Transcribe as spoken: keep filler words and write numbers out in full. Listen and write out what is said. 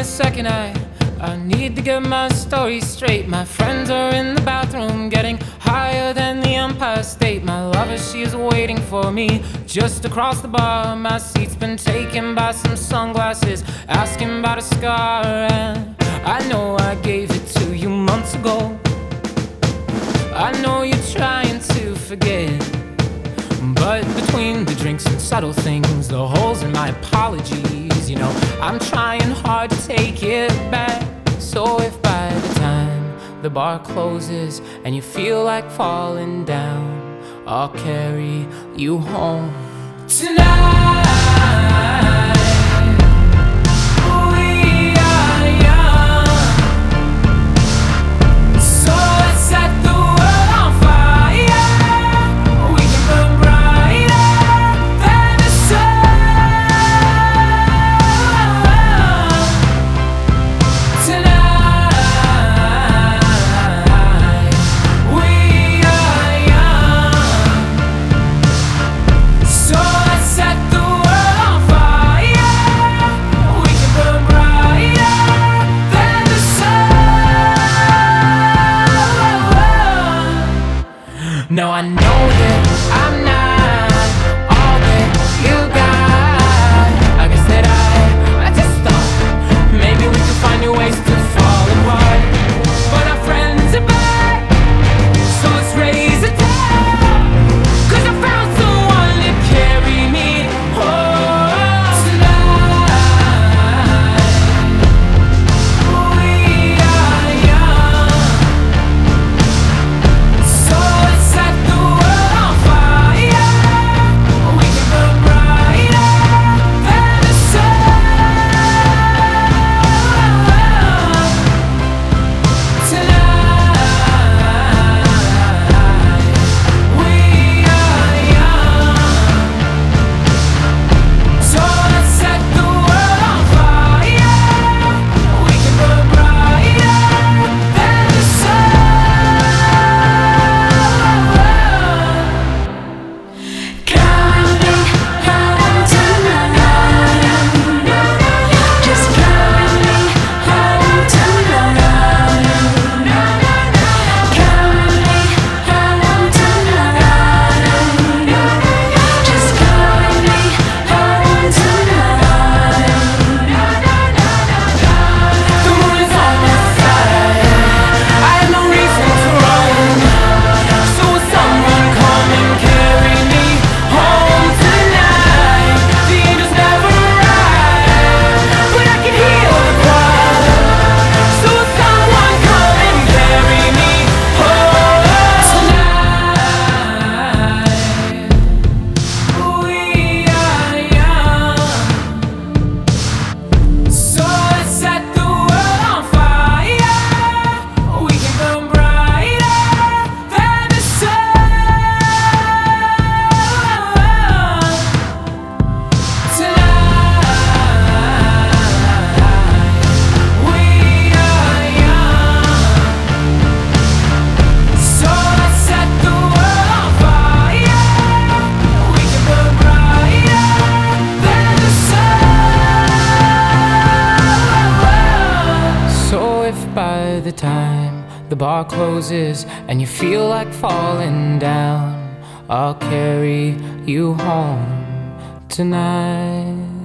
a second, I I need to get my story straight. My friends are in the bathroom getting higher than the Empire State. My lover, she is waiting for me just across the bar. My seat's been taken by some sunglasses asking about a scar. And I know I gave it to you months ago. I know you're trying to forget, but between the drinks and subtle things, the holes in my apologies, you know, I'm trying hard to take it back. So if by the time the bar closes and you feel like falling down, I'll carry you home tonight. No, I know that I'm not all that you got. I guess that I, I just thought maybe we could find new ways to fall apart. But our friends are back, so let's raise a toast, 'cause I found someone to carry me home tonight. We are young, so let's set the world on fire. We can burn brighter than the sun tonight. We are young, so let's set the world on fire. We can burn brighter than the sun. Coming home tonight. Just coming home tonight. Coming home tonight. Just coming home tonight. The moon is on my side. I have no reason to run. So will someone come and carry me home tonight? The angels never arrive, but I can hear the choir. So will someone come and carry me home tonight? We are young, so let's set the world on fire. We can burn brighter than the sun tonight. We are young, so let's set the world on fire. We can burn brighter than the sun. So if by the time the bar closes and you feel like falling down, I'll carry you home tonight.